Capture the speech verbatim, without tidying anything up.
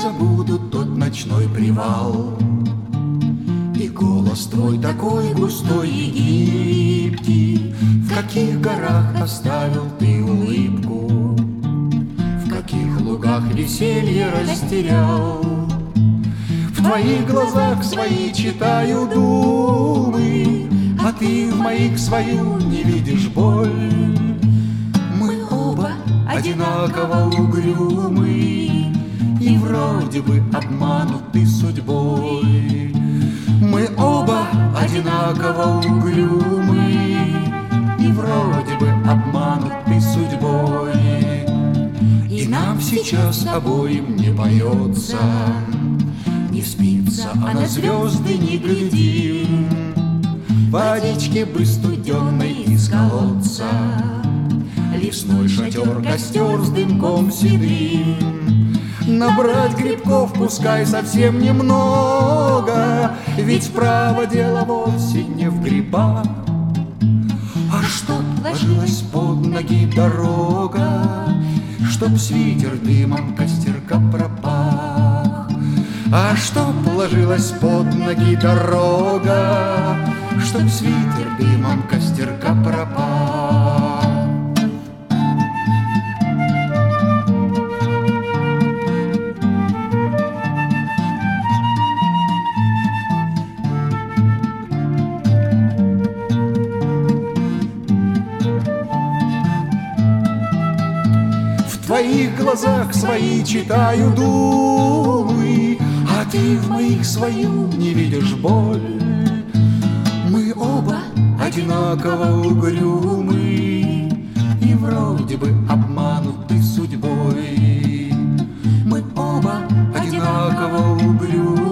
забуду тот ночной привал. И голос твой такой густой и гибкий, в каких горах оставил ты улыбку, в каких лугах веселье растерял. В твоих глазах свои читаю думы, а ты в моих свою не видишь боль. Мы оба одинаково угрюмы и вроде бы обмануты судьбой. Мы оба одинаково угрюмы и вроде бы обмануты судьбой. И нам сейчас обоим не поется, не спится, а на звезды не глядим. Водички бы студенной из колодца, лесной шатер, костер с дымком седым. Набрать грибков пускай совсем немного, ведь право дело вовсе не в грибах. А чтоб ложилась под ноги дорога, чтоб свитер дымом костерка пропах. А чтоб ложилась под ноги дорога, чтоб свитер дымом костерка пропах. В твоих глазах свои читаю думы, а ты в моих свою не видишь боль. Мы оба одинаково угрюмы и вроде бы обмануты судьбой. Мы оба одинаково угрюмы